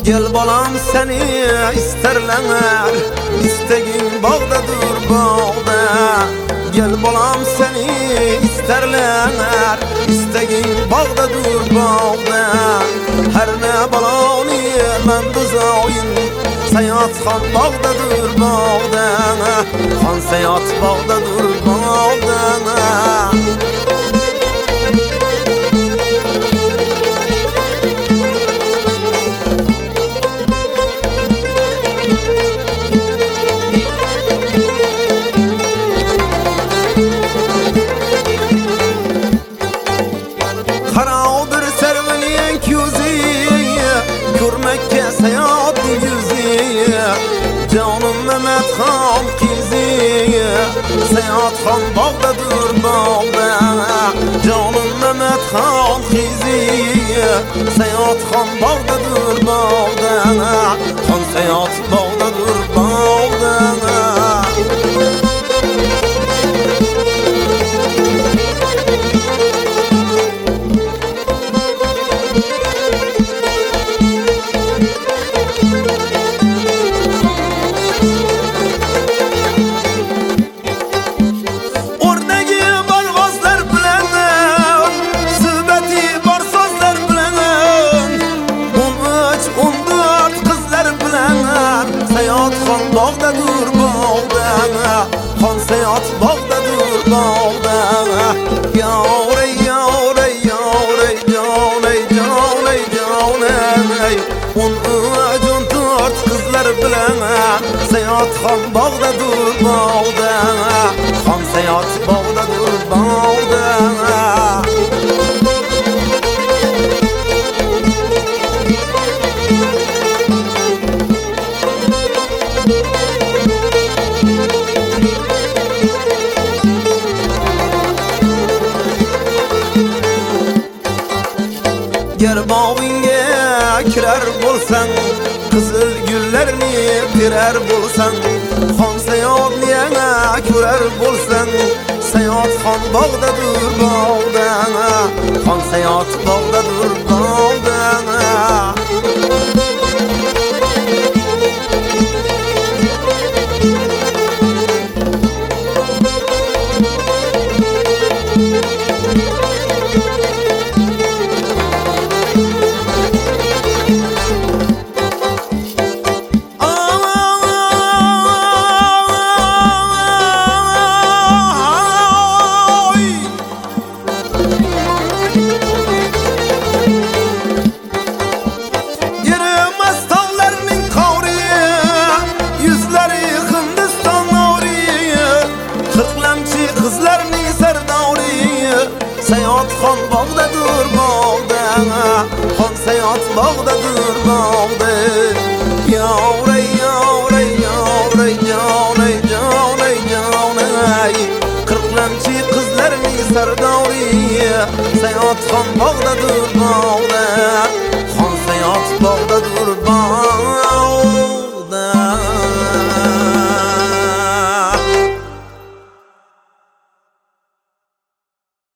Gel balam seni isterler, istegin bağdadır bağda. Gel balam seni isterler, istegin bağdadır bağda. Her ne balani men düzayın, Seyat Xan bağdadır bağda. Xan Seyat bağdadır bağda. Karaudur serveliyen küzi, Kürmekke Seyat yüzi. Canım Mehmet Xan kizi, Seyat Xan bağdadır bağda. Canım Mehmet Xan kizi, Seyat Xan bağdadır bağda. Xan Seyat bağdadır bağda. Seyat Xan bağdadır bağda. Xan Seyat bağdadır bağda. Yavray yavray yavray canay canay canay. On öcün tört kızlar bilen Seyat Xan bağdadır bağda. Xan Seyat bağdadır bağda. Ger bağinge kirer bolsan, Kızıl güllerini birer bolsan. Xan Seyat niyana kürer bolsan, Seyat Xan bağdadır bağda. Xan Seyat bağdadır bağda. Seyat Xan bağdadır bağda. Xan Seyat bağdadır bağda. Yavray yavray yavray canay canay canay. Kırklamçı kızlarını serdavriye. Seyat Xan bağdadır bağda. Xan Seyat bağdadır bağda.